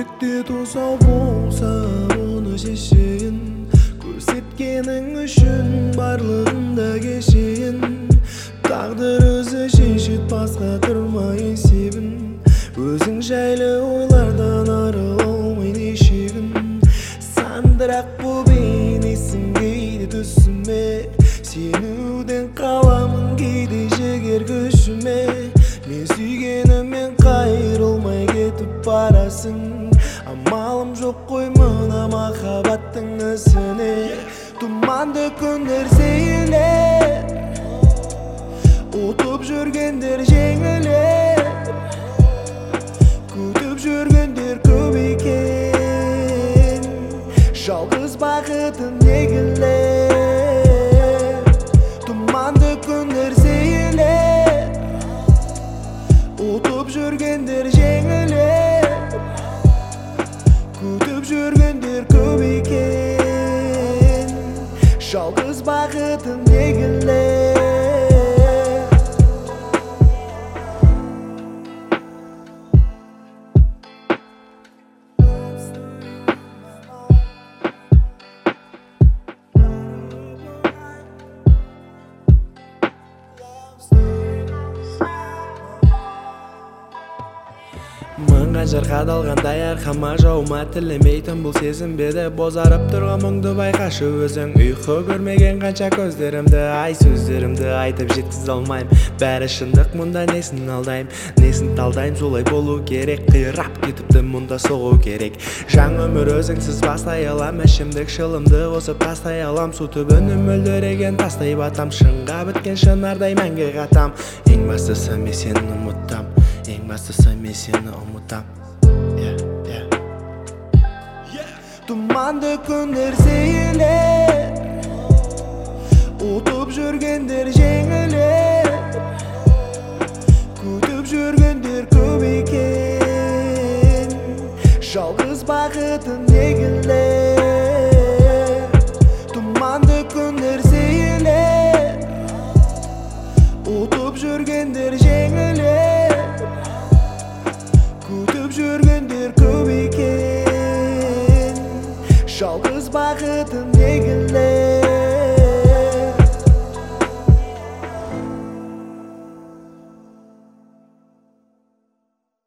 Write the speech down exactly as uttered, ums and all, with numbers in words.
жүректе тосау болса оны шешейін, көрсеткенің үшін барлығында кешейін. Тағдыр өзі шешет, басқа тұрмай есебін, өзің жайлы ойлардан арылмай нешегін. Сандырақ бұл бейнесің кейде түсіме, сенуден қаламын кейде жігер күшіме. Мен сүйгеніммен қайрылмай кетіп барасың, амалым жоқ қой мына махаббаттың ісіне. Тұманды күндер сейілер, ұтып жүргендер жеңілер, күтіп жүргендер көп екен, жалғыз бақытын егілер. Тұманды күндер сейілер, ұтып жүргендер жеңілер, күтіп жүргендер көп екен, жалғыз бақытын егілер. Мыңғаншар қадалғандай арқама жауыма тілемейтін бұл сезім беді. Бозарып тұрған мұңды байқашы өзің, ұйқы көрмеген қанша көздерімді, ай сөздерімді айтып жеткізе алмаймын. Бәрі шындық, мұнда несін алдаймын, несін талдаймын, солай болу керек. Қирап кетіпті, мұнда соғу керек. Жаңа өмір өзіңсіз бастай алам, ішімдік шылымды қосып тастай алам. Су түбіні мөлдіреген тастай батам, шыңға біткен шынардай мәңгі қатам. Ең бастысы мен сені ұмытам, ең бастысы мен сені ұмытам. Тұманды күндер сейілер, ұтып жүргендер жеңілер, күтіп жүргендер көп екен, жалғыз бақытын егілер. Тұманды күндер сейілер, ұтып жүргендер жеңілер, күтіп жүргендер көп екен, жалғыз бақытын